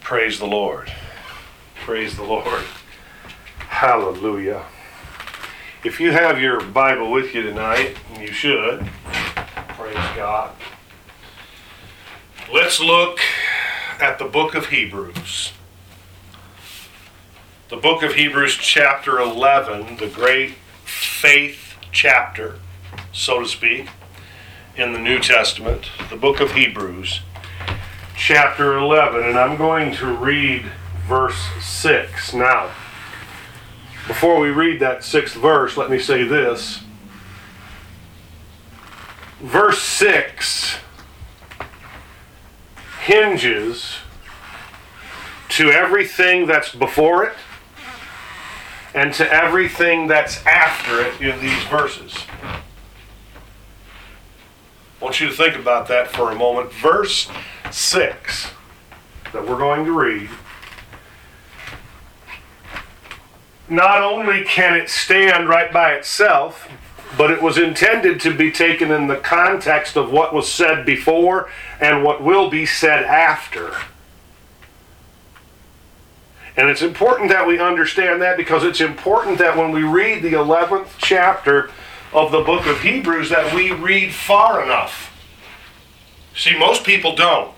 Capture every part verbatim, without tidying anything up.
Praise the Lord. Praise the Lord. Hallelujah. If you have your Bible with you tonight, and you should, praise God. Let's look at the book of Hebrews. The book of Hebrews chapter eleven, the great faith chapter, so to speak, in the New Testament. The book of Hebrews chapter eleven, and I'm going to read verse six. Now, before we read that sixth verse, let me say this. Verse six hinges to everything that's before it and to everything that's after it in these verses. I want you to think about that for a moment. Verse six that we're going to read, not only can it stand right by itself, but it was intended to be taken in the context of what was said before and what will be said after. And it's important that we understand that, because it's important that when we read the eleventh chapter of the book of Hebrews that we read far enough. See, most people don't.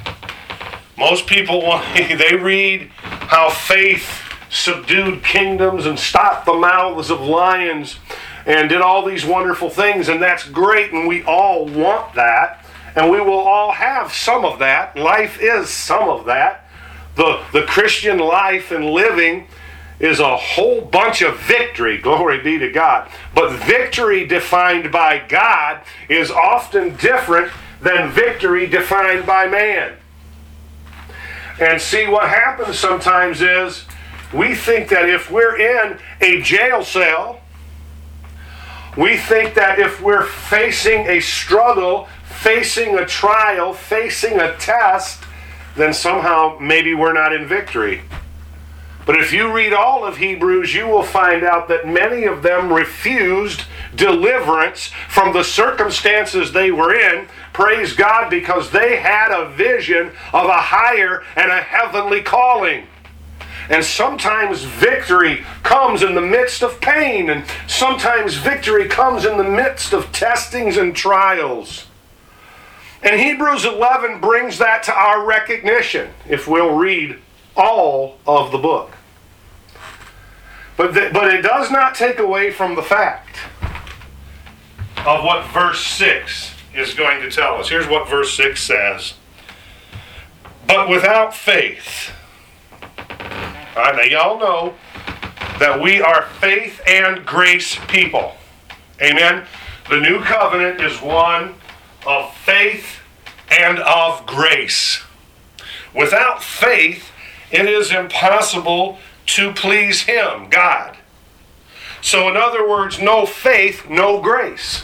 Most people, want, they read how faith subdued kingdoms and stopped the mouths of lions and did all these wonderful things, and that's great, and we all want that, and we will all have some of that. Life is some of that. The, the Christian life and living is a whole bunch of victory, glory be to God. But victory defined by God is often different than victory defined by man. And see, what happens sometimes is we think that if we're in a jail cell, we think that if we're facing a struggle, facing a trial, facing a test, then somehow maybe we're not in victory. But if you read all of Hebrews, you will find out that many of them refused deliverance from the circumstances they were in. Praise God, because they had a vision of a higher and a heavenly calling. And sometimes victory comes in the midst of pain, and sometimes victory comes in the midst of testings and trials. And Hebrews eleven brings that to our recognition, if we'll read all of the book. But, the, but it does not take away from the fact of what verse six is going to tell us. Here's what verse six says. But without faith, all right, now y'all know that we are faith and grace people. Amen? The new covenant is one of faith and of grace. Without faith, it is impossible to please Him, God. So in other words, no faith, no grace.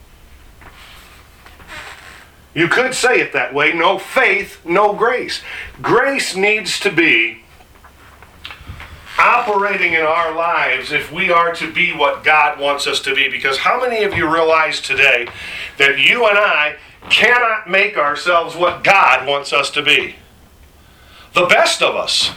You could say it that way, no faith, no grace. Grace needs to be operating in our lives if we are to be what God wants us to be. Because how many of you realize today that you and I cannot make ourselves what God wants us to be? The best of us.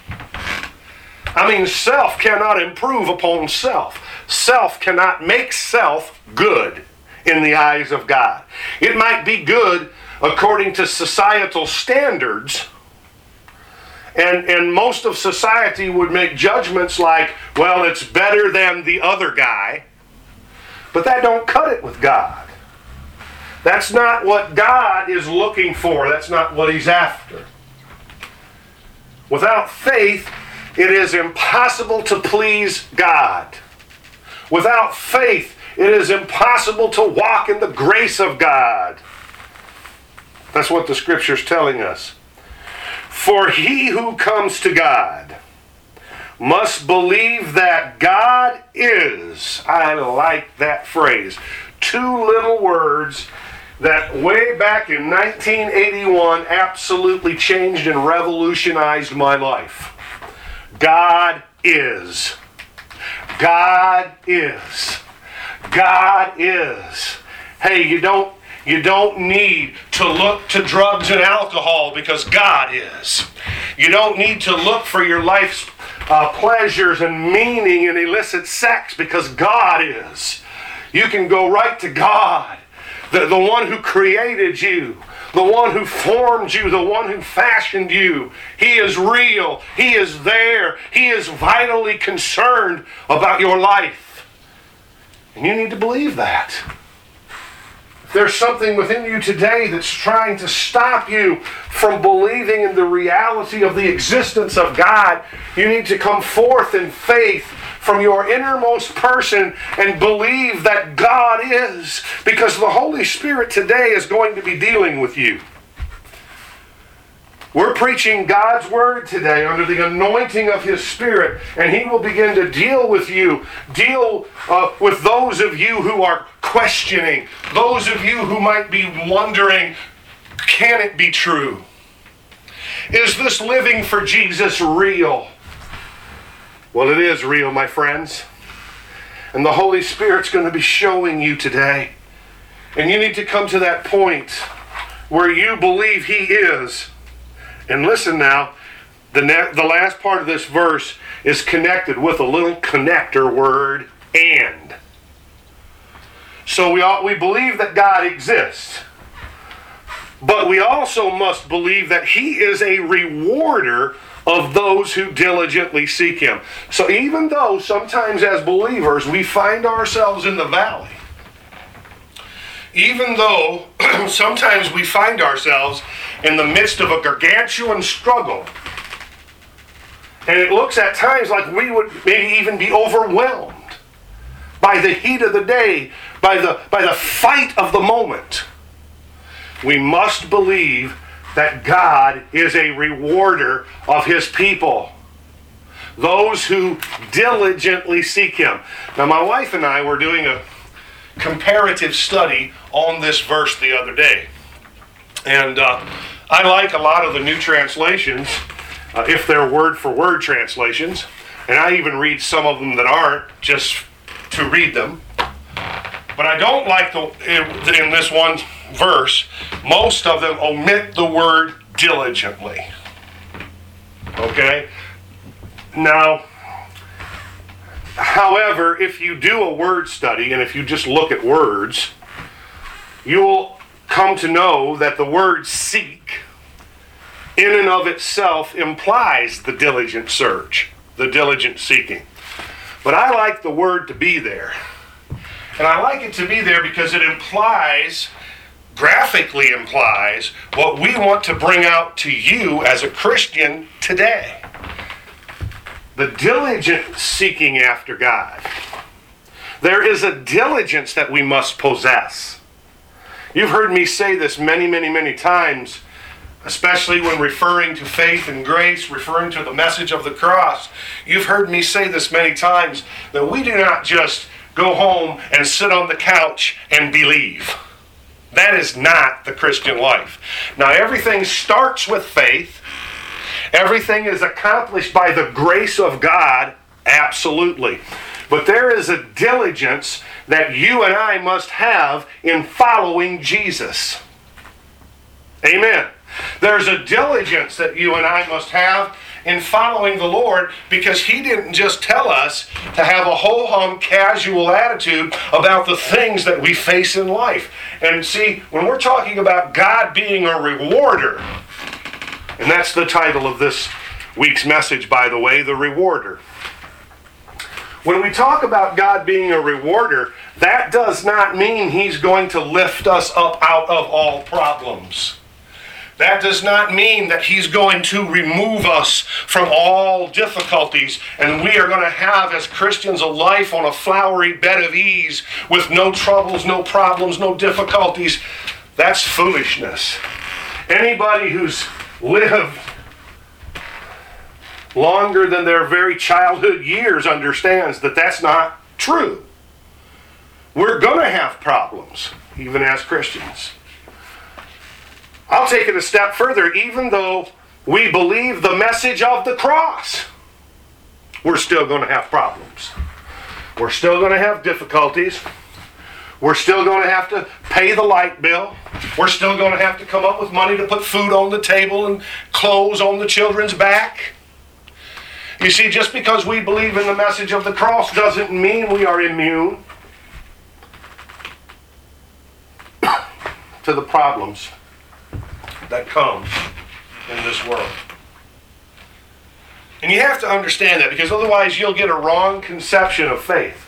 I mean, self cannot improve upon self. Self cannot make self good in the eyes of God. It might be good according to societal standards, and, and most of society would make judgments like, well, it's better than the other guy, but that don't cut it with God. That's not what God is looking for. That's not what He's after. Without faith, it is impossible to please God. Without faith, it is impossible to walk in the grace of God. That's what the Scripture's telling us. For he who comes to God must believe that God is. I like that phrase. Two little words that way back in nineteen eighty-one absolutely changed and revolutionized my life. God is. God is. God is. Hey, you don't you don't need to look to drugs and alcohol because God is. You don't need to look for your life's uh, pleasures and meaning in illicit sex, because God is. You can go right to God, the, the one who created you, the one who formed you, the one who fashioned you. He is real. He is there. He is vitally concerned about your life. And you need to believe that. If there's something within you today that's trying to stop you from believing in the reality of the existence of God, you need to come forth in faith from your innermost person and believe that God is, because the Holy Spirit today is going to be dealing with you. We're preaching God's Word today under the anointing of His Spirit, and He will begin to deal with you, deal uh, with those of you who are questioning, those of you who might be wondering, can it be true? Is this living for Jesus real? Well, it is real, my friends. And the Holy Spirit's going to be showing you today. And you need to come to that point where you believe He is. And listen now, the, ne- the last part of this verse is connected with a little connector word, and. So we, all, we believe that God exists. But we also must believe that He is a rewarder of those who diligently seek Him. So even though sometimes as believers we find ourselves in the valley, even though sometimes we find ourselves in the midst of a gargantuan struggle, and it looks at times like we would maybe even be overwhelmed by the heat of the day, by the, by the fight of the moment, we must believe that God is a rewarder of His people, those who diligently seek Him. Now, my wife and I were doing a comparative study on this verse the other day, and uh, I like a lot of the new translations, uh, if they're word-for-word translations, and I even read some of them that aren't, just to read them. But I don't like the in this one verse, most of them omit the word diligently. Okay? Now, however, if you do a word study, and if you just look at words, you'll come to know that the word seek, in and of itself, implies the diligent search, the diligent seeking. But I like the word to be there. And I like it to be there because it implies, graphically implies, what we want to bring out to you as a Christian today. The diligent seeking after God. There is a diligence that we must possess. You've heard me say this many, many, many times, especially when referring to faith and grace, referring to the message of the cross. You've heard me say this many times, that we do not just go home and sit on the couch and believe. That is not the Christian life. Now, everything starts with faith. Everything is accomplished by the grace of God, absolutely. But there is a diligence that you and I must have in following Jesus. Amen. There's a diligence that you and I must have in following the Lord, because He didn't just tell us to have a ho-hum casual attitude about the things that we face in life. And see, when we're talking about God being a rewarder, and that's the title of this week's message, by the way, the rewarder. When we talk about God being a rewarder, that does not mean He's going to lift us up out of all problems. That does not mean that He's going to remove us from all difficulties and we are going to have, as Christians, a life on a flowery bed of ease with no troubles, no problems, no difficulties. That's foolishness. Anybody who's lived longer than their very childhood years understands that that's not true. We're going to have problems, even as Christians. I'll take it a step further. Even though we believe the message of the cross, we're still going to have problems. We're still going to have difficulties. We're still going to have to pay the light bill. We're still going to have to come up with money to put food on the table and clothes on the children's back. You see, just because we believe in the message of the cross doesn't mean we are immune to the problems that come in this world. And you have to understand that, because otherwise you'll get a wrong conception of faith.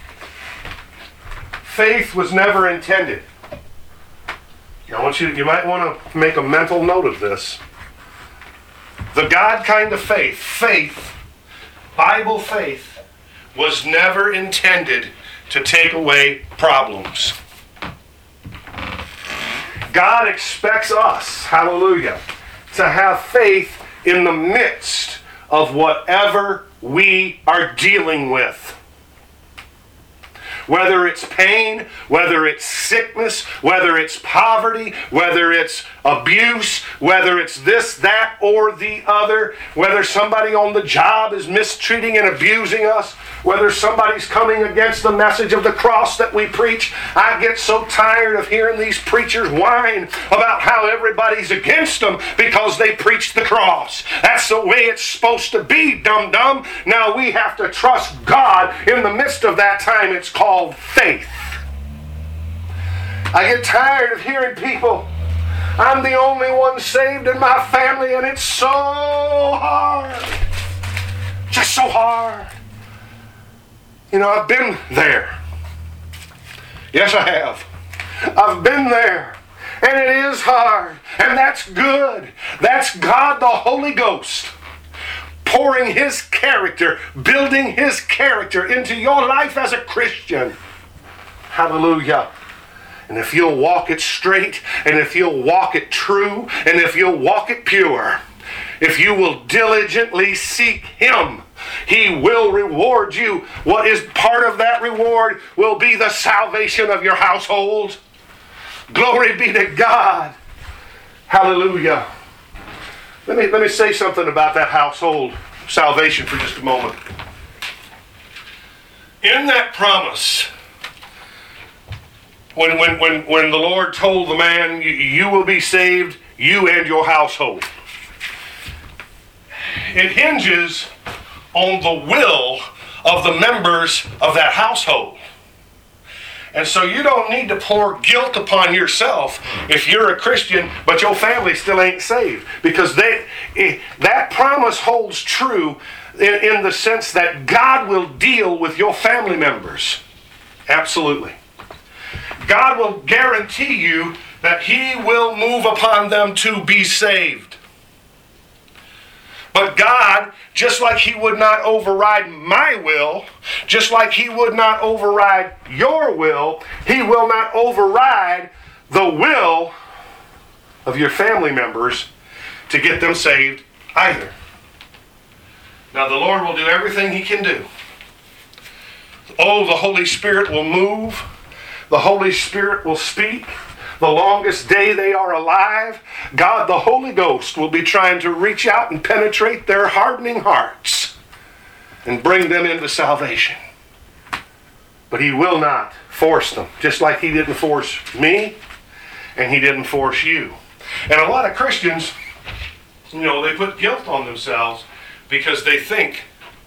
Faith was never intended. I want you, you might want to make a mental note of this. The God kind of faith, faith, Bible faith, was never intended to take away problems. God expects us, hallelujah, to have faith in the midst of whatever we are dealing with. Whether it's pain, whether it's sickness, whether it's poverty, whether it's abuse, whether it's this, that, or the other, whether somebody on the job is mistreating and abusing us, whether somebody's coming against the message of the cross that we preach. I get so tired of hearing these preachers whine about how everybody's against them because they preach the cross. That's the way it's supposed to be, dum-dum. Now we have to trust God in the midst of that time. It's called faith. I get tired of hearing people, I'm the only one saved in my family, and it's so hard. Just so hard. You know, I've been there. Yes, I have. I've been there. And it is hard. And that's good. That's God the Holy Ghost pouring His character, building His character into your life as a Christian. Hallelujah. And if you'll walk it straight, and if you'll walk it true, and if you'll walk it pure, if you will diligently seek Him, He will reward you. What is part of that reward will be the salvation of your household. Glory be to God. Hallelujah. Let me, let me say something about that household salvation for just a moment. In that promise, when, when, when, when the Lord told the man, you, you will be saved, you and your household, it hinges on the will of the members of that household. And so you don't need to pour guilt upon yourself if you're a Christian but your family still ain't saved, because they, that promise holds true in, in the sense that God will deal with your family members. Absolutely. God will guarantee you that He will move upon them to be saved. But God, just like He would not override my will, just like He would not override your will, He will not override the will of your family members to get them saved either. Now the Lord will do everything He can do. Oh, the Holy Spirit will move. The Holy Spirit will speak. The longest day they are alive, God the Holy Ghost will be trying to reach out and penetrate their hardening hearts and bring them into salvation. But He will not force them, just like He didn't force me and He didn't force you. And a lot of Christians, you know, they put guilt on themselves because they think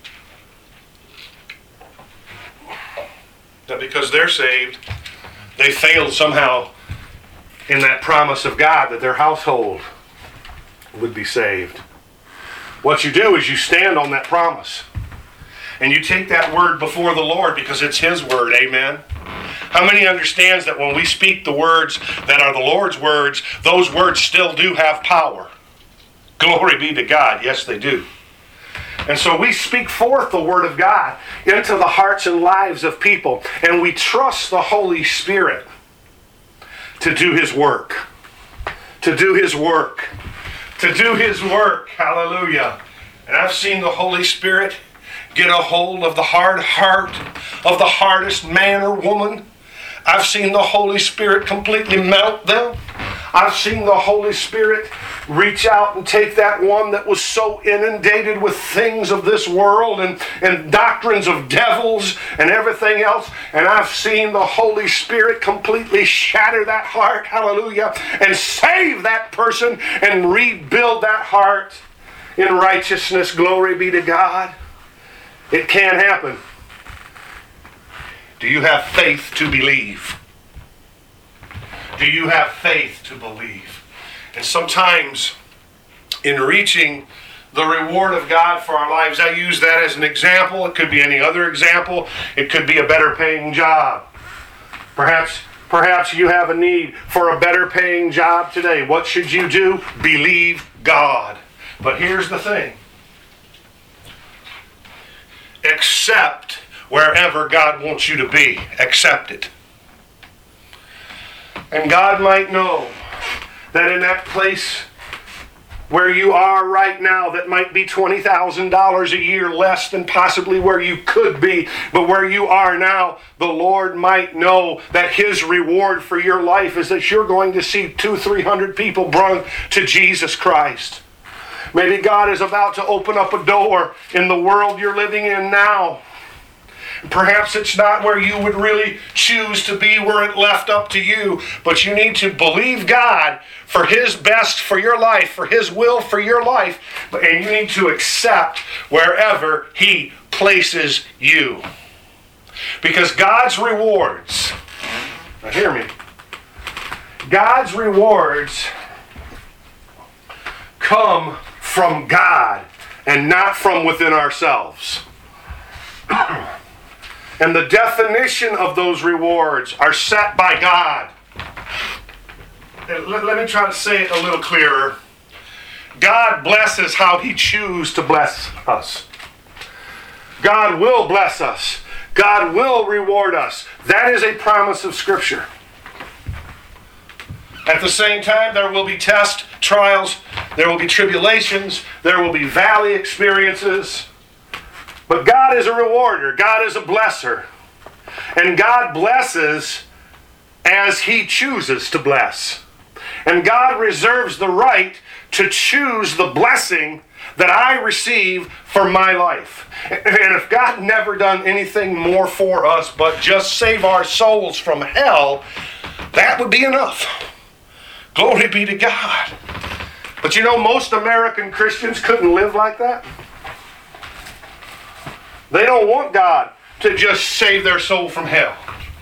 that because they're saved, they failed somehow in that promise of God that their household would be saved. What you do is you stand on that promise. And you take that word before the Lord because it's His word. Amen. How many understands that when we speak the words that are the Lord's words, those words still do have power? Glory be to God. Yes, they do. And so we speak forth the word of God into the hearts and lives of people. And we trust the Holy Spirit to do His work. To do His work. To do His work. Hallelujah. And I've seen the Holy Spirit get a hold of the hard heart of the hardest man or woman. I've seen the Holy Spirit completely melt them. I've seen the Holy Spirit reach out and take that one that was so inundated with things of this world and, and doctrines of devils and everything else, and I've seen the Holy Spirit completely shatter that heart, hallelujah, and save that person and rebuild that heart in righteousness. Glory be to God. It can happen. Do you have faith to believe? Do you have faith to believe? And sometimes in reaching the reward of God for our lives, I use that as an example. It could be any other example. It could be a better paying job. Perhaps, perhaps you have a need for a better paying job today. What should you do? Believe God. But here's the thing. Accept wherever God wants you to be. Accept it. And God might know that in that place where you are right now, that might be twenty thousand dollars a year less than possibly where you could be, but where you are now, the Lord might know that His reward for your life is that you're going to see two, three hundred people brought to Jesus Christ. Maybe God is about to open up a door in the world you're living in now. Perhaps it's not where you would really choose to be were it left up to you, but you need to believe God for His best for your life, for His will for your life, and you need to accept wherever He places you. Because God's rewards, now hear me, God's rewards come from God and not from within ourselves. And the definition of those rewards are set by God. Let, let me try to say it a little clearer. God blesses how He chooses to bless us. God will bless us. God will reward us. That is a promise of Scripture. At the same time, there will be tests, trials, there will be tribulations, there will be valley experiences. But God is a rewarder. God is a blesser. And God blesses as He chooses to bless. And God reserves the right to choose the blessing that I receive for my life. And if God never done anything more for us but just save our souls from hell, that would be enough. Glory be to God. But you know, most American Christians couldn't live like that. They don't want God to just save their soul from hell.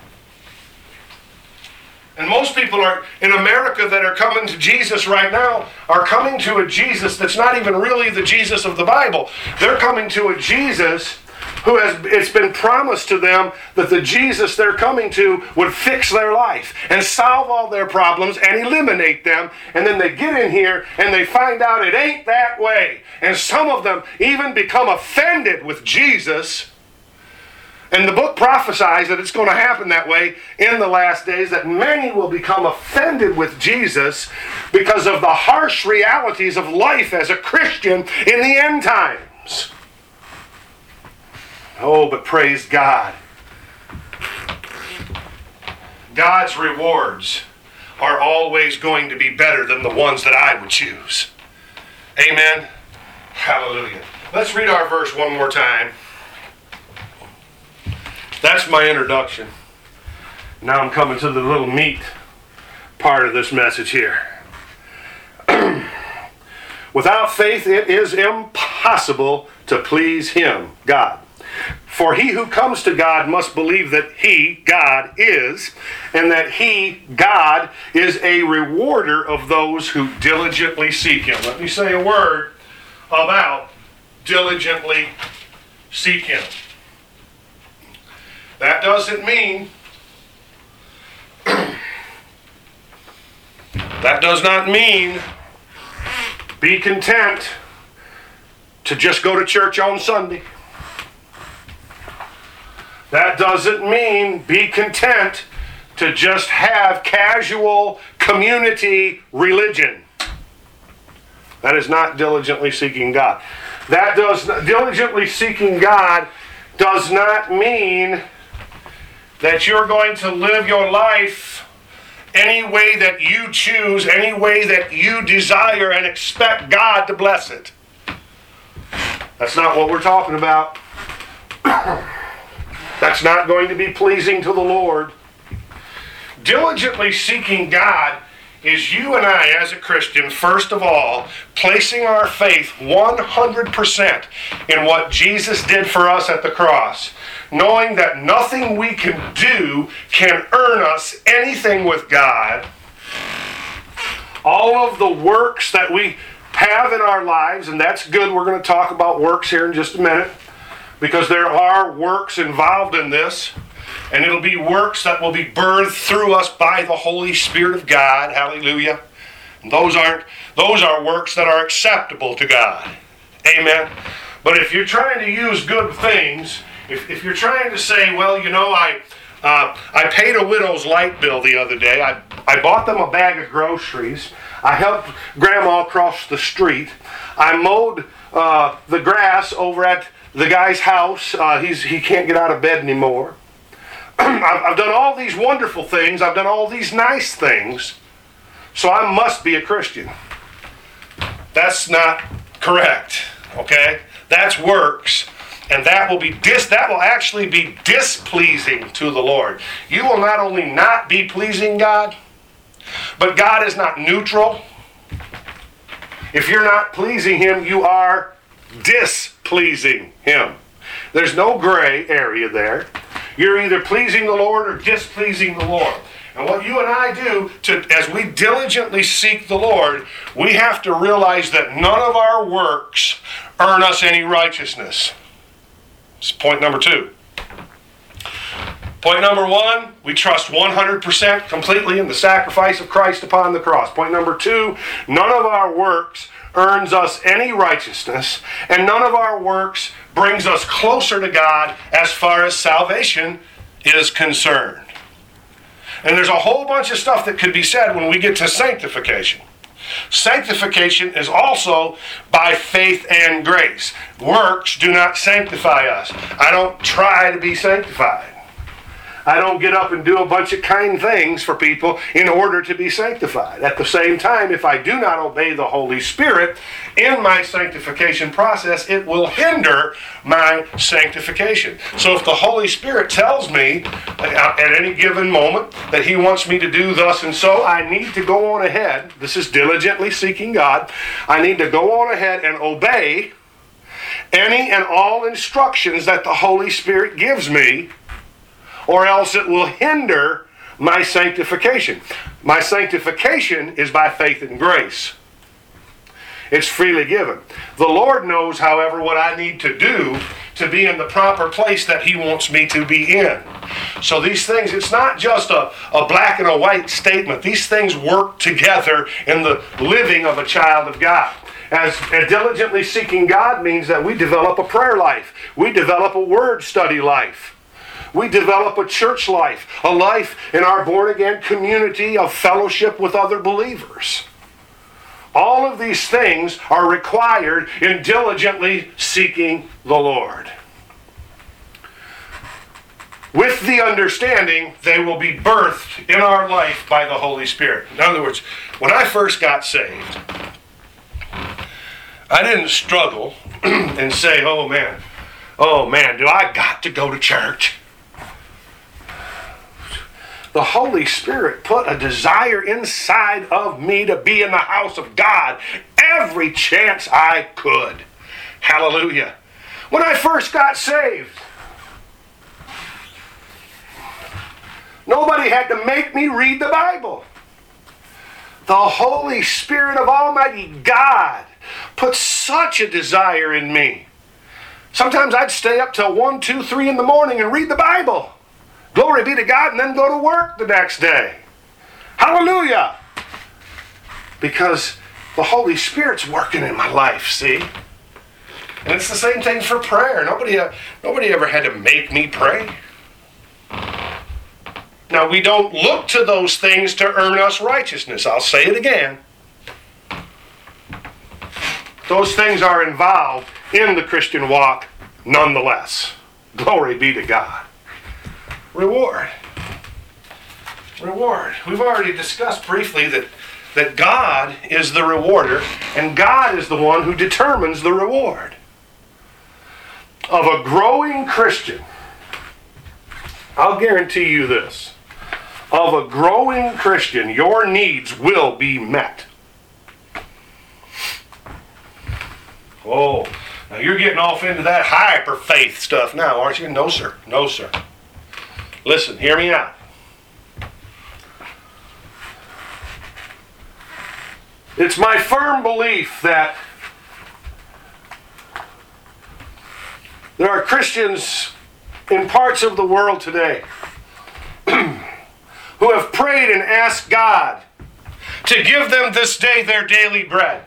And most people are in America that are coming to Jesus right now are coming to a Jesus that's not even really the Jesus of the Bible. They're coming to a Jesus who has, it's been promised to them that the Jesus they're coming to would fix their life and solve all their problems and eliminate them. And then they get in here and they find out it ain't that way. And some of them even become offended with Jesus. And the book prophesies that it's going to happen that way in the last days, that many will become offended with Jesus because of the harsh realities of life as a Christian in the end times. Oh, but praise God. God's rewards are always going to be better than the ones that I would choose. Amen. Hallelujah. Let's read our verse one more time. That's my introduction. Now I'm coming to the little meat part of this message here. Without faith, it is impossible to please Him, God. For he who comes to God must believe that He, God, is, and that He, God, is a rewarder of those who diligently seek Him. Let me say a word about diligently seek Him. That doesn't mean, that does not mean be content to just go to church on Sunday. That doesn't mean be content to just have casual community religion. That is not diligently seeking God. That does not, diligently seeking God does not mean that you're going to live your life any way that you choose, any way that you desire, and expect God to bless it. That's not what we're talking about. That's not going to be pleasing to the Lord. Diligently seeking God is you and I, as a Christian, first of all, placing our faith one hundred percent in what Jesus did for us at the cross, knowing that nothing we can do can earn us anything with God. All of the works that we have in our lives, and that's good, we're going to talk about works here in just a minute, because there are works involved in this. And it'll be works that will be birthed through us by the Holy Spirit of God. Hallelujah. And those aren't, those are works that are acceptable to God. Amen. But if you're trying to use good things, if, if you're trying to say, well, you know, I uh, I paid a widow's light bill the other day. I, I bought them a bag of groceries. I helped Grandma across the street. I mowed uh, the grass over at the guy's house. Uh, he's he can't get out of bed anymore. I've done all these wonderful things. I've done all these nice things. So I must be a Christian. That's not correct. Okay? That's works. And that will be dis that will actually be displeasing to the Lord. You will not only not be pleasing God, but God is not neutral. If you're not pleasing Him, you are displeasing Him. There's no gray area there. You're either pleasing the Lord or displeasing the Lord. And what you and I do, to, as we diligently seek the Lord, we have to realize that none of our works earn us any righteousness. That's point number two. Point number one, we trust one hundred percent completely in the sacrifice of Christ upon the cross. Point number two, none of our works earns us any righteousness, and none of our works brings us closer to God as far as salvation is concerned. And there's a whole bunch of stuff that could be said when we get to sanctification. Sanctification is also by faith and grace. Works do not sanctify us. I don't try to be sanctified. I don't get up and do a bunch of kind things for people in order to be sanctified. At the same time, if I do not obey the Holy Spirit in my sanctification process, it will hinder my sanctification. So if the Holy Spirit tells me at any given moment that He wants me to do thus and so, I need to go on ahead. This is diligently seeking God. I need to go on ahead and obey any and all instructions that the Holy Spirit gives me, or else it will hinder my sanctification. My sanctification is by faith and grace. It's freely given. The Lord knows, however, what I need to do to be in the proper place that He wants me to be in. So these things, it's not just a, a black and a white statement. These things work together in the living of a child of God. As, as diligently seeking God means that we develop a prayer life. We develop a word study life. We develop a church life, a life in our born-again community of fellowship with other believers. All of these things are required in diligently seeking the Lord. With the understanding they will be birthed in our life by the Holy Spirit. In other words, when I first got saved, I didn't struggle and say, oh man, oh man, do I got to go to church? The Holy Spirit put a desire inside of me to be in the house of God every chance I could. Hallelujah. When I first got saved, nobody had to make me read the Bible. The Holy Spirit of Almighty God put such a desire in me. Sometimes I'd stay up till one, two, three in the morning and read the Bible. Glory be to God, and then go to work the next day. Hallelujah! Because the Holy Spirit's working in my life, see? And it's the same thing for prayer. Nobody, uh, nobody ever had to make me pray. Now, we don't look to those things to earn us righteousness. I'll say it again. Those things are involved in the Christian walk nonetheless. Glory be to God. Reward. Reward. We've already discussed briefly that, that God is the rewarder, and God is the one who determines the reward of a growing Christian. I'll guarantee you this. Of a growing Christian, your needs will be met. Oh, now you're getting off into that hyper faith stuff now, aren't you? No, sir. No, sir. Listen, hear me out. It's my firm belief that there are Christians in parts of the world today who have prayed and asked God to give them this day their daily bread.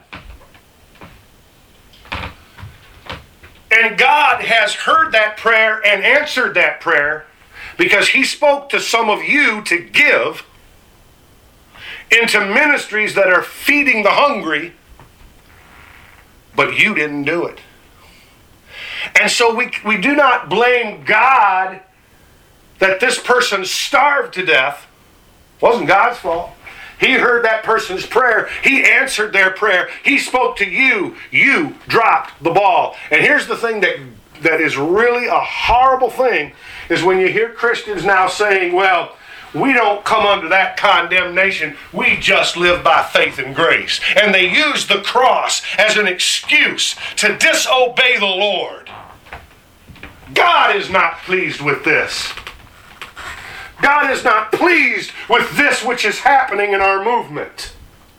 And God has heard that prayer and answered that prayer because He spoke to some of you to give into ministries that are feeding the hungry, but you didn't do it. And so we, we do not blame God that this person starved to death. It wasn't God's fault. He heard that person's prayer. He answered their prayer. He spoke to you. You dropped the ball. And here's the thing that, that is really a horrible thing is when you hear Christians now saying, well, we don't come under that condemnation. We just live by faith and grace. And they use the cross as an excuse to disobey the Lord. God is not pleased with this. God is not pleased with this which is happening in our movement.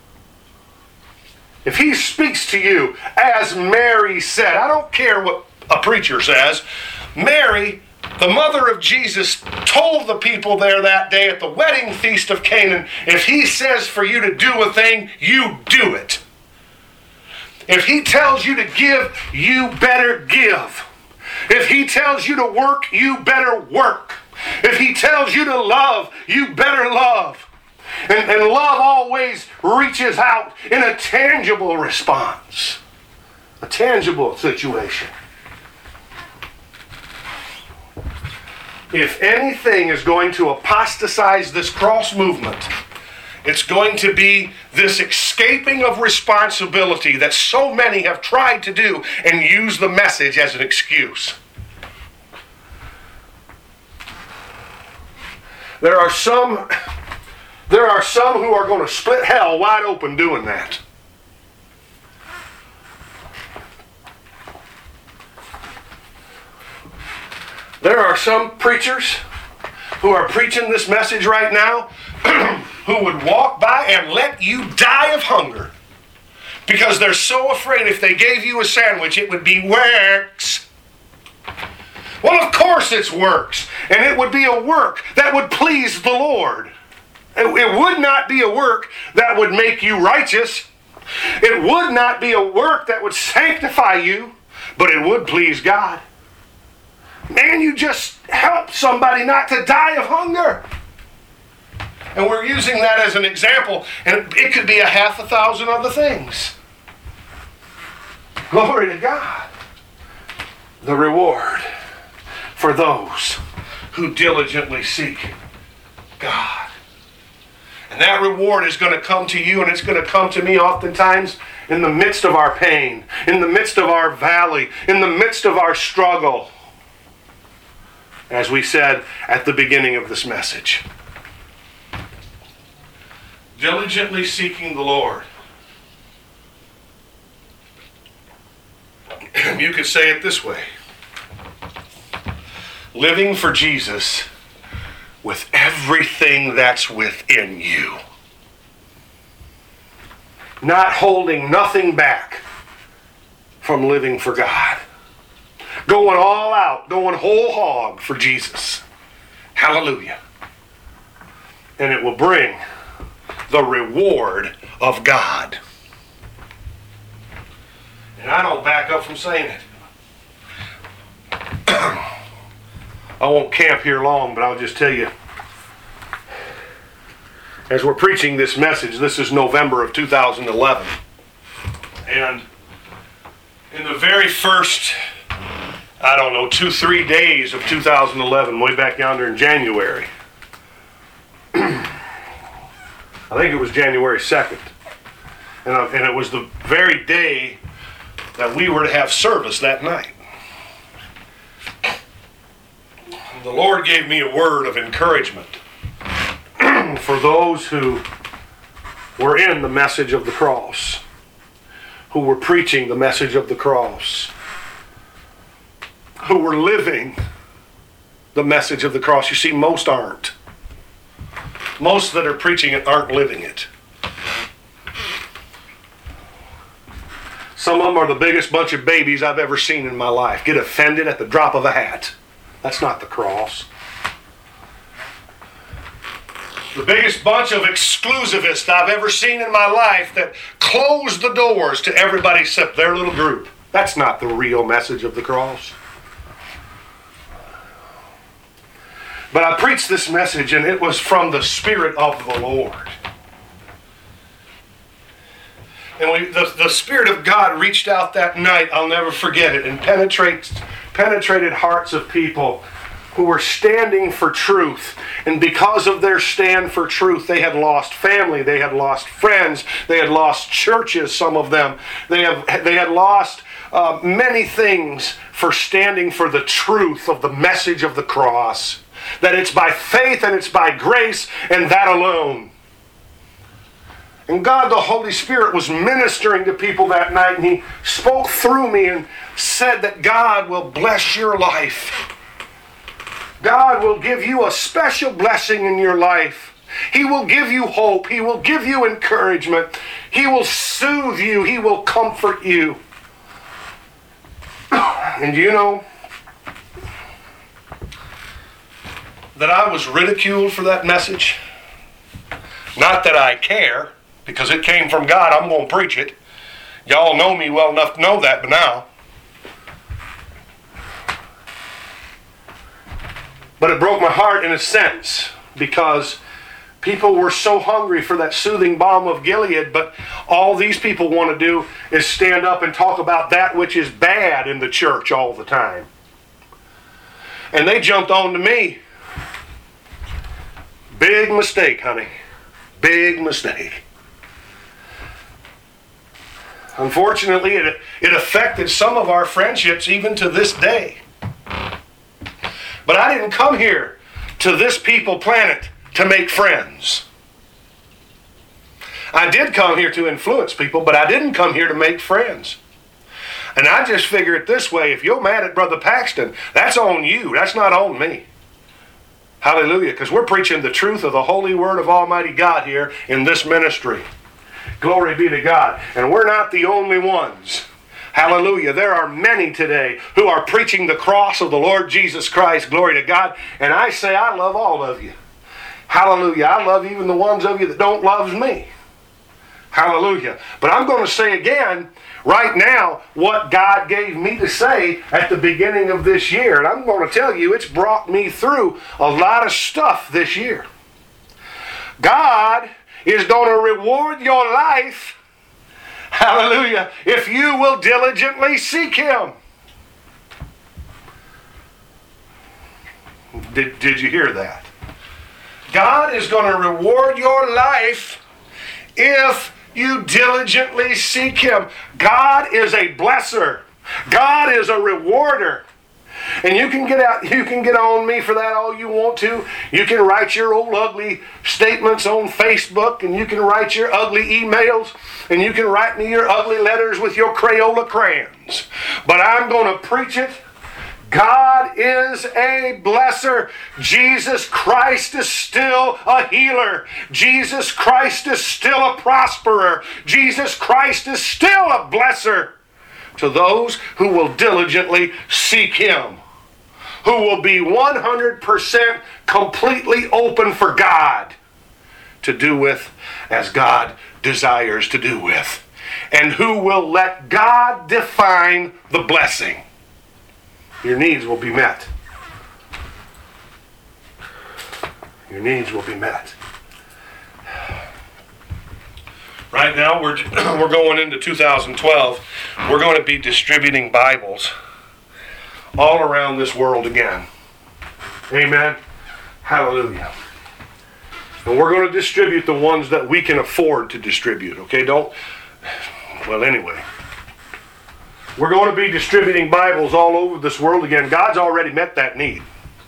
If He speaks to you, as Mary said, I don't care what a preacher says, Mary, the mother of Jesus, told the people there that day at the wedding feast of Canaan, if He says for you to do a thing, you do it. If He tells you to give, you better give. If He tells you to work, you better work. If He tells you to love, you better love. And, and love always reaches out in a tangible response. A tangible situation. If anything is going to apostatize this cross movement, it's going to be this escaping of responsibility that so many have tried to do and use the message as an excuse. There are some, there are some who are going to split hell wide open doing that. There are some preachers who are preaching this message right now who would walk by and let you die of hunger because they're so afraid if they gave you a sandwich it would be works. Well, of course it's works, and it would be a work that would please the Lord. It would not be a work that would make you righteous. It would not be a work that would sanctify you, but it would please God. Man, you just help somebody not to die of hunger. And we're using that as an example, and it could be a half a thousand other things. Glory to God. The reward for those who diligently seek God. And that reward is going to come to you, and it's going to come to me oftentimes in the midst of our pain, in the midst of our valley, in the midst of our struggle. As we said at the beginning of this message. Diligently seeking the Lord. You could say it this way. Living for Jesus with everything that's within you. Not holding nothing back from living for God. Going all out, going whole hog for Jesus. Hallelujah. And it will bring the reward of God. And I don't back up from saying it. I won't camp here long, but I'll just tell you, as we're preaching this message, this is November of two thousand eleven. And in the very first, I don't know, two, three days of two thousand eleven, way back yonder in January, I think it was January second. And, uh, and it was the very day that we were to have service that night. The Lord gave me a word of encouragement for those who were in the message of the cross, who were preaching the message of the cross, who were living the message of the cross. You see, most aren't. Most that are preaching it aren't living it. Some of them are the biggest bunch of babies I've ever seen in my life. Get offended at the drop of a hat. That's not the cross. The biggest bunch of exclusivists I've ever seen in my life that close the doors to everybody except their little group. That's not the real message of the cross. But I preached this message, and it was from the Spirit of the Lord. And we, the, the Spirit of God reached out that night, I'll never forget it, and penetrates, penetrated hearts of people who were standing for truth. And because of their stand for truth, they had lost family, they had lost friends, they had lost churches, some of them. They, have, they had lost uh, many things for standing for the truth of the message of the cross. That it's by faith and it's by grace and that alone. And God, the Holy Spirit, was ministering to people that night, and He spoke through me and said that God will bless your life. God will give you a special blessing in your life. He will give you hope. He will give you encouragement. He will soothe you. He will comfort you. And you know that I was ridiculed for that message? Not that I care, because it came from God. I'm going to preach it. Y'all know me well enough to know that by now. But it broke my heart in a sense, because people were so hungry for that soothing balm of Gilead, but all these people want to do is stand up and talk about that which is bad in the church all the time. And they jumped on to me. Big mistake, honey. Big mistake. Unfortunately, it, it affected some of our friendships even to this day. But I didn't come here to this people planet to make friends. I did come here to influence people, but I didn't come here to make friends. And I just figure it this way: if you're mad at Brother Paxton, that's on you. That's not on me. Hallelujah, because we're preaching the truth of the holy word of Almighty God here in this ministry. Glory be to God. And we're not the only ones. Hallelujah. There are many today who are preaching the cross of the Lord Jesus Christ. Glory to God. And I say I love all of you. Hallelujah. I love even the ones of you that don't love me. Hallelujah. But I'm going to say again, right now, what God gave me to say at the beginning of this year. And I'm going to tell you, it's brought me through a lot of stuff this year. God is going to reward your life, hallelujah, if you will diligently seek Him. Did, did you hear that? God is going to reward your life if you diligently seek Him. God is a blesser. God is a rewarder. And you can get out, you can get on me for that all you want to. You can write your old ugly statements on Facebook, and you can write your ugly emails, and you can write me your ugly letters with your Crayola crayons. But I'm going to preach it. God is a blesser. Jesus Christ is still a healer. Jesus Christ is still a prosperer. Jesus Christ is still a blesser to those who will diligently seek Him, who will be one hundred percent completely open for God to do with as God desires to do with, and who will let God define the blessing. Your needs will be met. Your needs will be met. Right now, we're, we're going into two thousand twelve. We're going to be distributing Bibles all around this world again. Amen. Hallelujah. And we're going to distribute the ones that we can afford to distribute, okay? Don't, well, anyway. We're going to be distributing Bibles all over this world again. God's already met that need.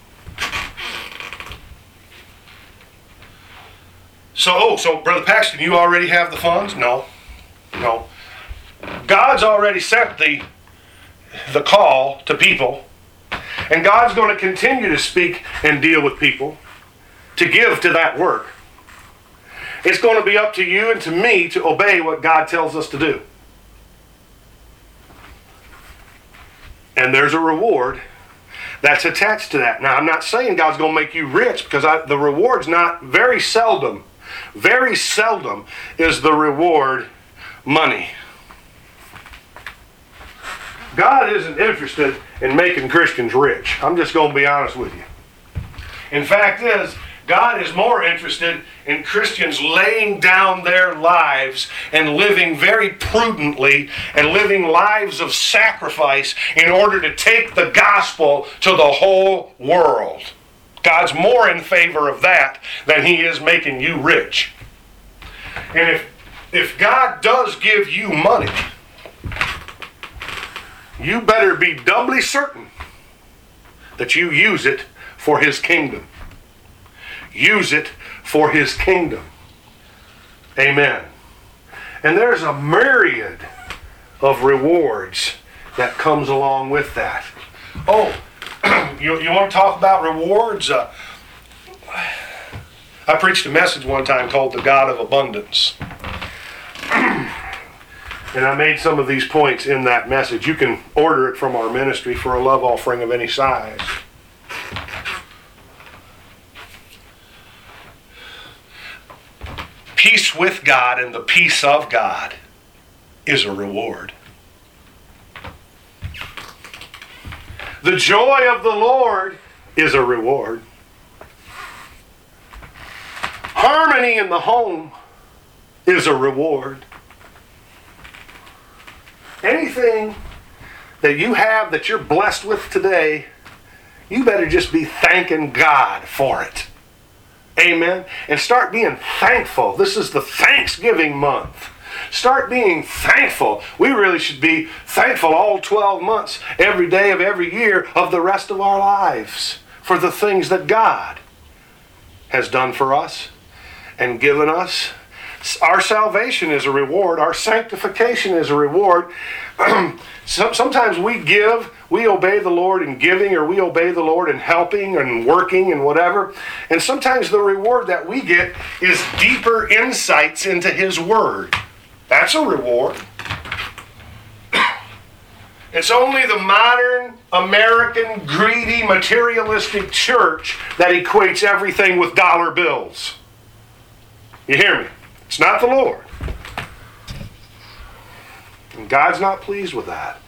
So, oh, so Brother Paxton, you already have the funds? No. No. God's already sent the, the call to people. And God's going to continue to speak and deal with people to give to that work. It's going to be up to you and to me to obey what God tells us to do. And there's a reward that's attached to that. Now, I'm not saying God's going to make you rich, because I, the reward's not, very seldom, very seldom is the reward money. God isn't interested in making Christians rich. I'm just going to be honest with you. In fact is, God is more interested in Christians laying down their lives and living very prudently and living lives of sacrifice in order to take the gospel to the whole world. God's more in favor of that than He is making you rich. And if, if God does give you money, you better be doubly certain that you use it for His kingdom. Use it for His kingdom. Amen. And there's a myriad of rewards that comes along with that. Oh, you, you want to talk about rewards? Uh, I preached a message one time called The God of Abundance. And I made some of these points in that message. You can order it from our ministry for a love offering of any size. Peace with God and the peace of God is a reward. The joy of the Lord is a reward. Harmony in the home is a reward. Anything that you have that you're blessed with today, you better just be thanking God for it. Amen. And start being thankful. This is the Thanksgiving month. Start being thankful. We really should be thankful all twelve months, every day of every year of the rest of our lives for the things that God has done for us and given us. Our salvation is a reward. Our sanctification is a reward. Sometimes we give, we obey the Lord in giving, or we obey the Lord in helping and working and whatever. And sometimes the reward that we get is deeper insights into His Word. That's a reward. It's only the modern, American, greedy, materialistic church that equates everything with dollar bills. You hear me? It's not the Lord. And God's not pleased with that.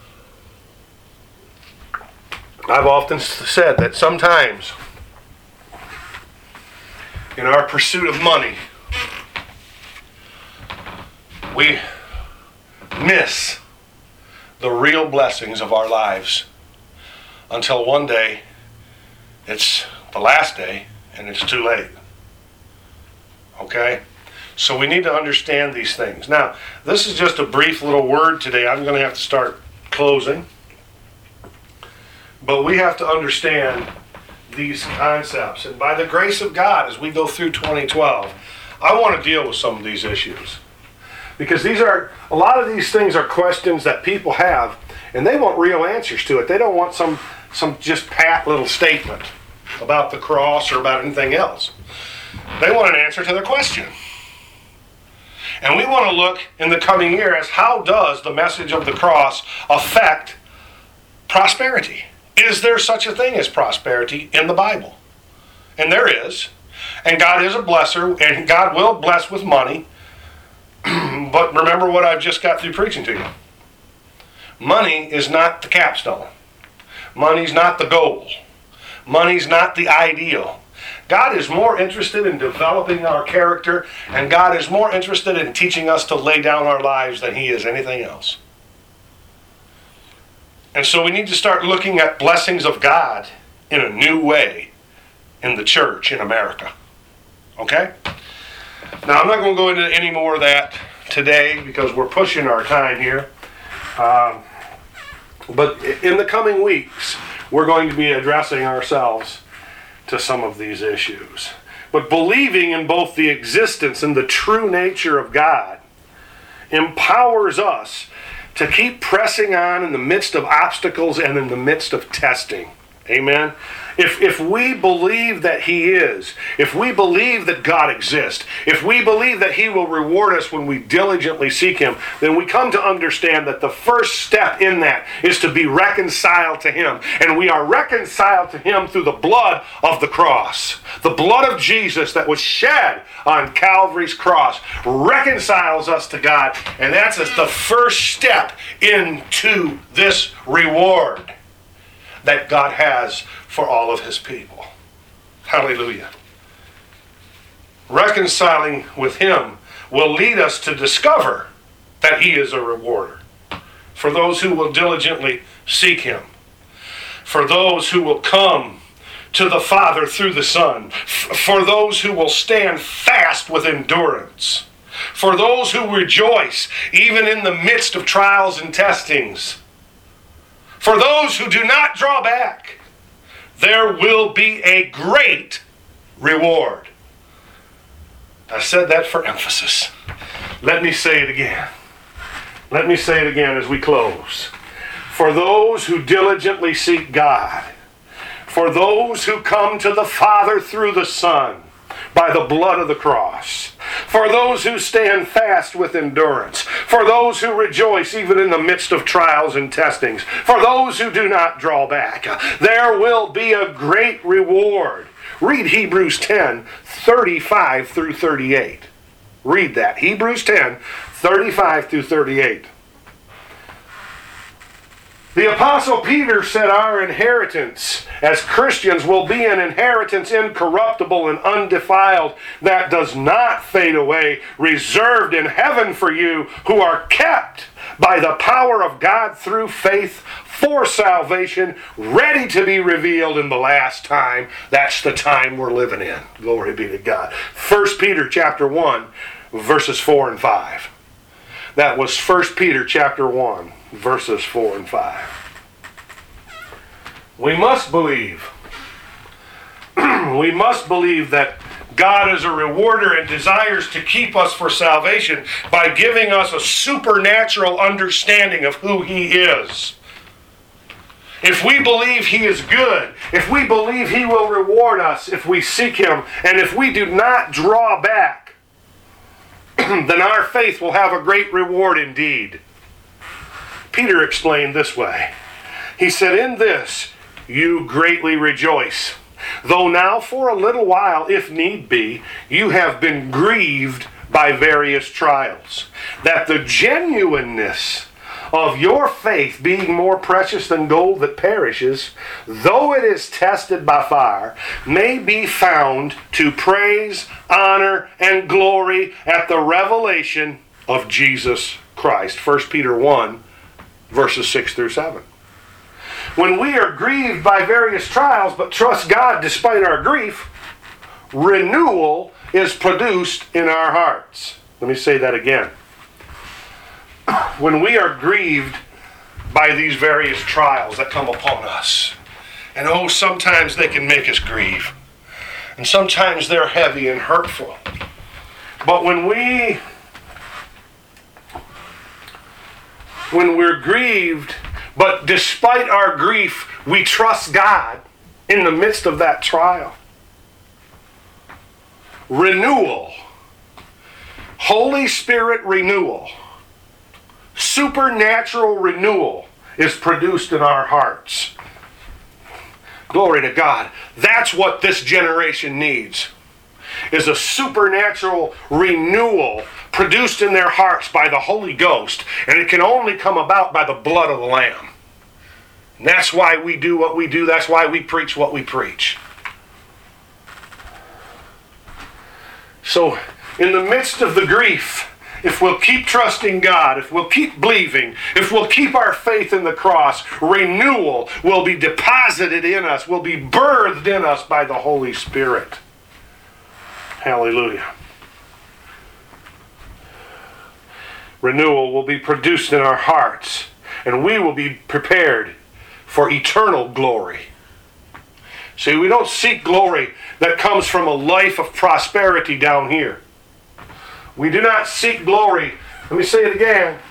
I've often said that sometimes in our pursuit of money, we miss the real blessings of our lives until one day it's the last day and it's too late. Okay? So we need to understand these things. Now, this is just a brief little word today. I'm going to have to start closing. But we have to understand these concepts. And by the grace of God, as we go through twenty twelve, I want to deal with some of these issues. Because these are, a lot of these things are questions that people have, and they want real answers to it. They don't want some, some just pat little statement about the cross or about anything else. They want an answer to their question. And we want to look in the coming year as how does the message of the cross affect prosperity? Is there such a thing as prosperity in the Bible? And there is. And God is a blesser, and God will bless with money. But remember what I've just got through preaching to you. Money is not the capstone. Money's not the goal. Money's not the ideal. God is more interested in developing our character, and God is more interested in teaching us to lay down our lives than He is anything else. And so we need to start looking at blessings of God in a new way in the church in America. Okay? Now, I'm not going to go into any more of that today because we're pushing our time here. Um, but in the coming weeks, we're going to be addressing ourselves to some of these issues. But believing in both the existence and the true nature of God empowers us to keep pressing on in the midst of obstacles and in the midst of testing. Amen? If, if we believe that He is, if we believe that God exists, if we believe that He will reward us when we diligently seek Him, then we come to understand that the first step in that is to be reconciled to Him. And we are reconciled to Him through the blood of the cross. The blood of Jesus that was shed on Calvary's cross reconciles us to God. And that's the first step into this reward that God has for all of His people. Hallelujah. Reconciling with Him will lead us to discover that He is a rewarder for those who will diligently seek Him, for those who will come to the Father through the Son, for those who will stand fast with endurance, for those who rejoice even in the midst of trials and testings, for those who do not draw back. There will be a great reward. I said that for emphasis. Let me say it again. Let me say it again as we close. For those who diligently seek God, for those who come to the Father through the Son, by the blood of the cross, for those who stand fast with endurance, for those who rejoice even in the midst of trials and testings, for those who do not draw back, there will be a great reward. Read Hebrews ten, thirty-five through thirty-eight. Read that. Hebrews ten, thirty-five through thirty-eight. The Apostle Peter said our inheritance as Christians will be an inheritance incorruptible and undefiled that does not fade away, reserved in heaven for you who are kept by the power of God through faith for salvation, ready to be revealed in the last time. That's the time we're living in. Glory be to God. First Peter chapter one, verses four and five. That was First Peter chapter one. Verses four and five. We must believe. we must believe that God is a rewarder and desires to keep us for salvation by giving us a supernatural understanding of who He is. If we believe He is good, if we believe He will reward us if we seek Him, and if we do not draw back, then our faith will have a great reward indeed. Peter explained this way. He said, in this you greatly rejoice, though now for a little while, if need be, you have been grieved by various trials, that the genuineness of your faith, being more precious than gold that perishes, though it is tested by fire, may be found to praise, honor, and glory at the revelation of Jesus Christ. First Peter one, verses six through seven. When we are grieved by various trials but trust God despite our grief, renewal is produced in our hearts. Let me say that again. When we are grieved by these various trials that come upon us, and oh, sometimes they can make us grieve, and sometimes they're heavy and hurtful. But when we When we're grieved, but despite our grief, we trust God in the midst of that trial. Renewal. Holy Spirit renewal. Supernatural renewal is produced in our hearts. Glory to God. That's what this generation needs. Is a supernatural renewal produced in their hearts by the Holy Ghost, and it can only come about by the blood of the Lamb. And that's why we do what we do. That's why we preach what we preach. So, in the midst of the grief, if we'll keep trusting God, if we'll keep believing, if we'll keep our faith in the cross, renewal will be deposited in us, will be birthed in us by the Holy Spirit. Hallelujah. Renewal will be produced in our hearts, and we will be prepared for eternal glory. See, we don't seek glory that comes from a life of prosperity down here. We do not seek glory. Let me say it again.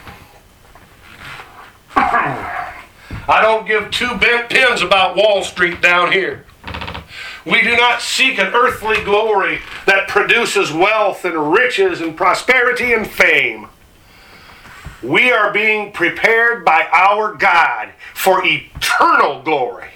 I don't give two bent pins about Wall Street down here. We do not seek an earthly glory that produces wealth and riches and prosperity and fame. We are being prepared by our God for eternal glory.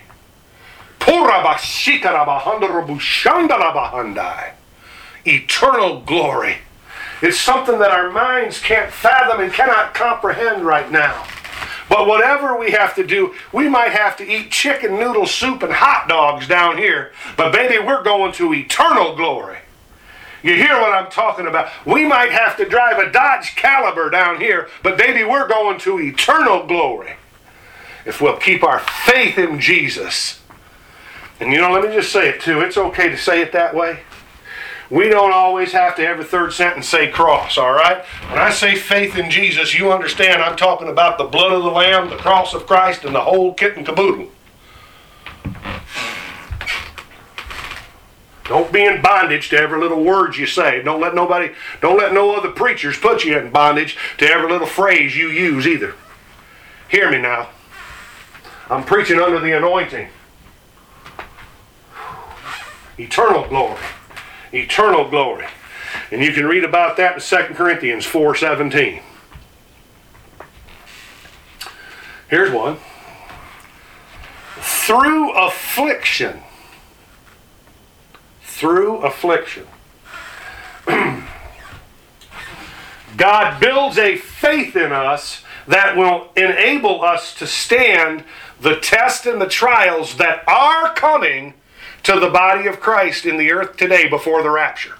Eternal glory. It's something that our minds can't fathom and cannot comprehend right now. But whatever we have to do, we might have to eat chicken noodle soup and hot dogs down here. But baby, we're going to eternal glory. You hear what I'm talking about? We might have to drive a Dodge Caliber down here, but baby, we're going to eternal glory if we'll keep our faith in Jesus. And you know, let me just say it too. It's okay to say it that way. We don't always have to every third sentence say cross, all right? When I say faith in Jesus, you understand I'm talking about the blood of the Lamb, the cross of Christ, and the whole kit and caboodle. Don't be in bondage to every little word you say. Don't let nobody, don't let no other preachers put you in bondage to every little phrase you use either. Hear me now. I'm preaching under the anointing. Eternal glory. Eternal glory. And you can read about that in Second Corinthians four seventeen. Here's one. Through affliction. Through affliction. God builds a faith in us that will enable us to stand the test and the trials that are coming to the body of Christ in the earth today before the rapture.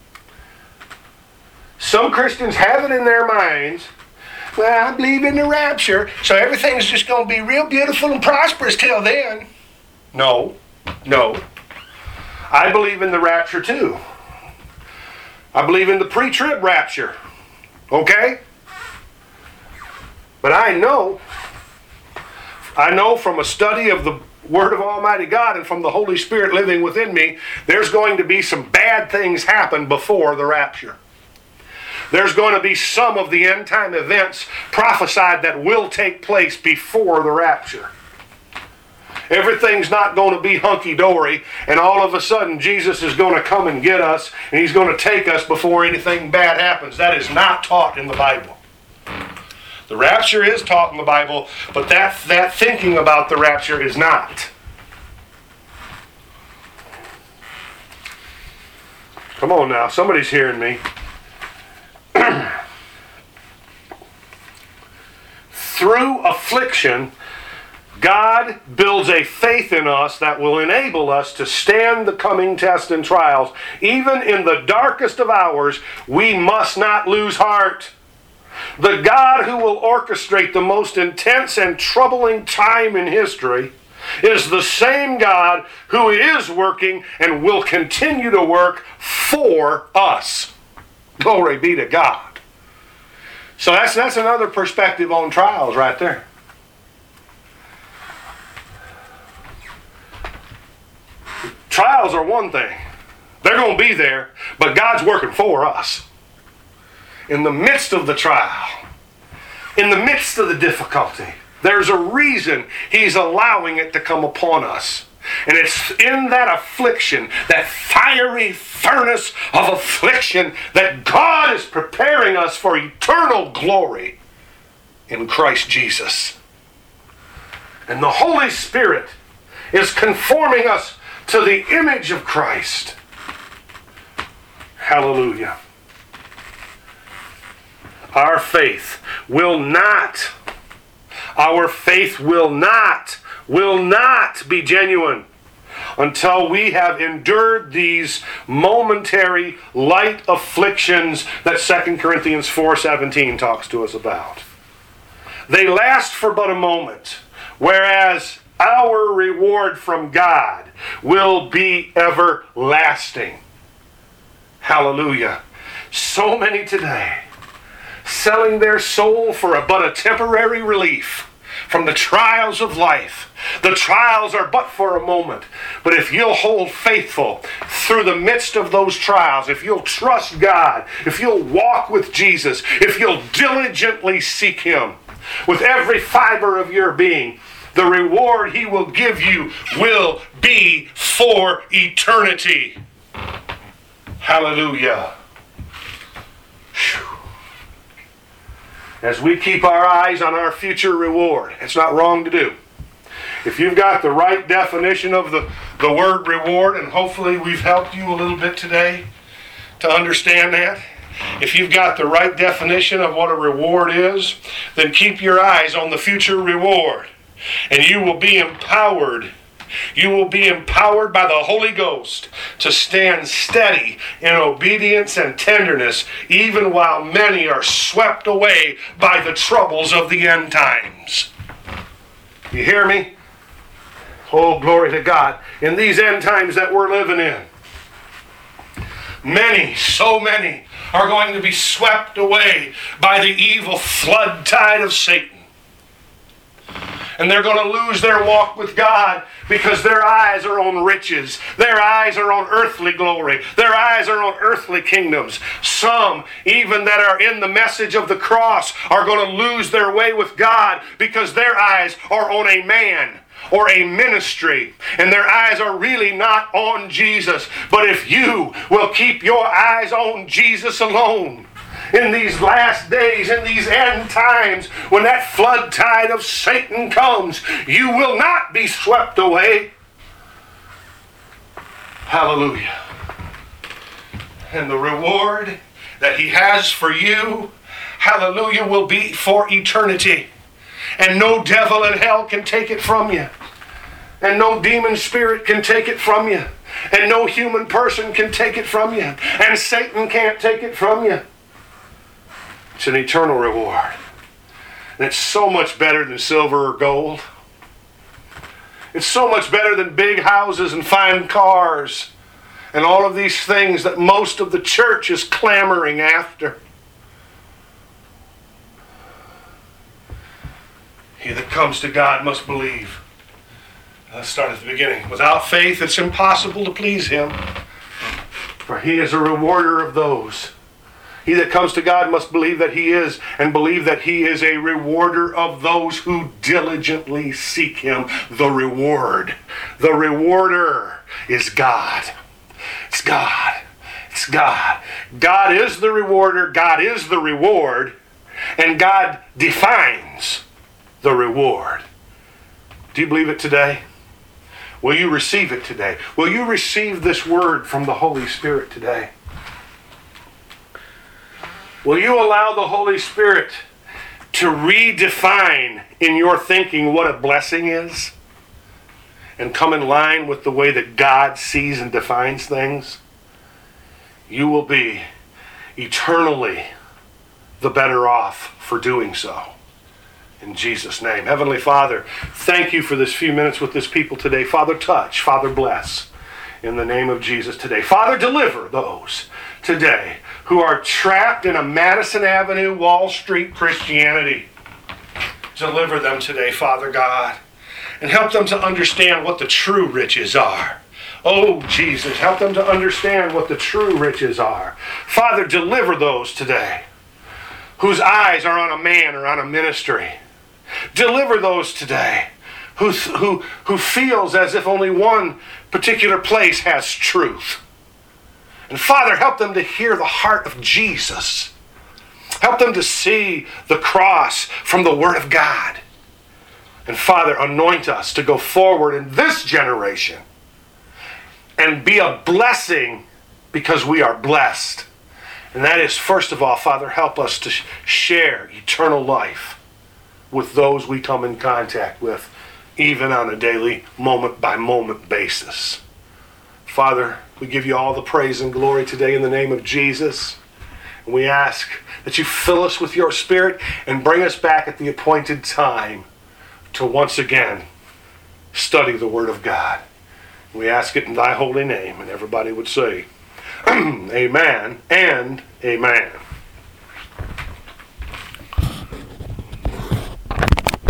Some Christians have it in their minds, well, I believe in the rapture, so everything's just going to be real beautiful and prosperous till then. No, no. I believe in the rapture too. I believe in the pre-trib rapture. Okay? But I know, I know from a study of the Word of Almighty God and from the Holy Spirit living within me, there's going to be some bad things happen before the rapture. There's going to be some of the end time events prophesied that will take place before the rapture. Everything's not going to be hunky-dory, and all of a sudden Jesus is going to come and get us, and He's going to take us before anything bad happens. That is not taught in the Bible. The rapture is taught in the Bible, but that, that thinking about the rapture is not. Come on now, somebody's hearing me. Through affliction, God builds a faith in us that will enable us to stand the coming tests and trials. Even in the darkest of hours, we must not lose heart. The God who will orchestrate the most intense and troubling time in history is the same God who is working and will continue to work for us. Glory be to God. So that's, that's another perspective on trials right there. Trials are one thing. They're going to be there, but God's working for us. In the midst of the trial, in the midst of the difficulty, there's a reason He's allowing it to come upon us. And it's in that affliction, that fiery furnace of affliction, that God is preparing us for eternal glory in Christ Jesus. And the Holy Spirit is conforming us to the image of Christ. Hallelujah. Our faith will not, our faith will not, will not be genuine until we have endured these momentary light afflictions that Second Corinthians four seventeen talks to us about. They last for but a moment, whereas our reward from God will be everlasting. Hallelujah. So many today selling their soul for a, but a temporary relief from the trials of life. The trials are but for a moment. But if you'll hold faithful through the midst of those trials, if you'll trust God, if you'll walk with Jesus, if you'll diligently seek Him with every fiber of your being, the reward He will give you will be for eternity. Hallelujah. Whew. As we keep our eyes on our future reward, it's not wrong to do. If you've got the right definition of the, the word reward, and hopefully we've helped you a little bit today to understand that. If you've got the right definition of what a reward is, then keep your eyes on the future reward. And you will be empowered. You will be empowered by the Holy Ghost to stand steady in obedience and tenderness, even while many are swept away by the troubles of the end times. You hear me? Oh, glory to God. In these end times that we're living in, many, so many, are going to be swept away by the evil flood tide of Satan. And they're going to lose their walk with God because their eyes are on riches. Their eyes are on earthly glory. Their eyes are on earthly kingdoms. Some, even that are in the message of the cross, are going to lose their way with God because their eyes are on a man or a ministry, and their eyes are really not on Jesus. But if you will keep your eyes on Jesus alone, in these last days, in these end times, when that flood tide of Satan comes, you will not be swept away. Hallelujah. And the reward that He has for you, hallelujah, will be for eternity. And no devil in hell can take it from you. And no demon spirit can take it from you. And no human person can take it from you. And Satan can't take it from you. It's an eternal reward. And it's so much better than silver or gold. It's so much better than big houses and fine cars and all of these things that most of the church is clamoring after. He that comes to God must believe. Let's start at the beginning. Without faith, it's impossible to please Him, for He is a rewarder of those. He that comes to God must believe that He is, and believe that He is a rewarder of those who diligently seek Him. The reward. The rewarder is God. It's God. It's God. God is the rewarder. God is the reward. And God defines the reward. Do you believe it today? Will you receive it today? Will you receive this word from the Holy Spirit today? Will you allow the Holy Spirit to redefine in your thinking what a blessing is? And come in line with the way that God sees and defines things? You will be eternally the better off for doing so. In Jesus' name. Heavenly Father, thank You for this few minutes with this people today. Father, touch. Father, bless. In the name of Jesus today. Father, deliver those today who are trapped in a Madison Avenue, Wall Street Christianity. Deliver them today, Father God. And help them to understand what the true riches are. Oh, Jesus, help them to understand what the true riches are. Father, deliver those today whose eyes are on a man or on a ministry. Deliver those today who, who, who feels as if only one particular place has truth. And Father, help them to hear the heart of Jesus. Help them to see the cross from the Word of God. And Father, anoint us to go forward in this generation and be a blessing because we are blessed. And that is, first of all, Father, help us to share eternal life with those we come in contact with, even on a daily, moment-by-moment basis. Father, we give You all the praise and glory today in the name of Jesus. And we ask that You fill us with Your Spirit and bring us back at the appointed time to once again study the Word of God. We ask it in Thy holy name. And everybody would say, a man and a man.